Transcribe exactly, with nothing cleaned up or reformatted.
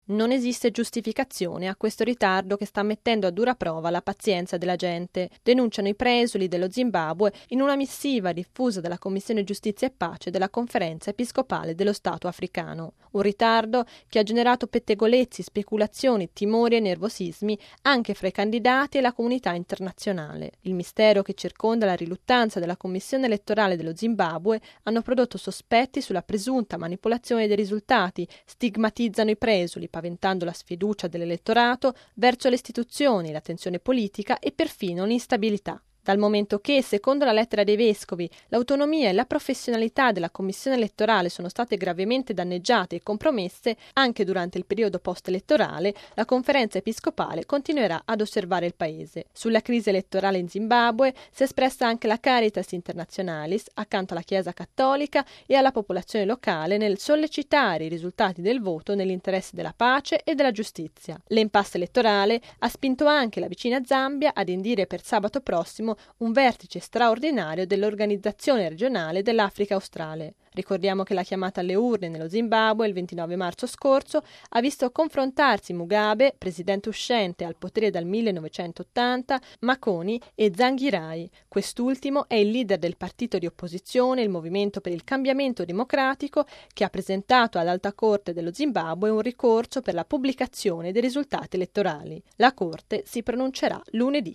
Non esiste giustificazione a questo ritardo che sta mettendo a dura prova la pazienza della gente, denunciano i presuli dello Zimbabwe in una missiva diffusa dalla Commissione Giustizia e Pace della Conferenza Episcopale dello Stato africano. Un ritardo che ha generato pettegolezzi, speculazioni, timori e nervosismi anche fra i candidati e la comunità internazionale. Il mistero che circonda la riluttanza della Commissione elettorale dello Zimbabwe hanno prodotto sospetti sulla presunta manipolazione dei risultati, stigmatizzano i presuli, paventando la sfiducia dell'elettorato verso le istituzioni, la tensione politica e perfino l'instabilità. Dal momento che, secondo la lettera dei vescovi, l'autonomia e la professionalità della commissione elettorale sono state gravemente danneggiate e compromesse, anche durante il periodo post-elettorale, la conferenza episcopale continuerà ad osservare il paese. Sulla crisi elettorale in Zimbabwe si è espressa anche la Caritas Internationalis, accanto alla Chiesa Cattolica e alla popolazione locale, nel sollecitare i risultati del voto nell'interesse della pace e della giustizia. L'impasse elettorale ha spinto anche la vicina Zambia ad indire per sabato prossimo un vertice straordinario dell'Organizzazione regionale dell'Africa australe. Ricordiamo che la chiamata alle urne nello Zimbabwe il ventinove marzo scorso ha visto confrontarsi Mugabe, presidente uscente al potere dal millenovecentottanta, Makoni e Tsvangirai. Quest'ultimo è il leader del partito di opposizione, il Movimento per il Cambiamento Democratico, che ha presentato ad Alta Corte dello Zimbabwe un ricorso per la pubblicazione dei risultati elettorali. La Corte si pronuncerà lunedì.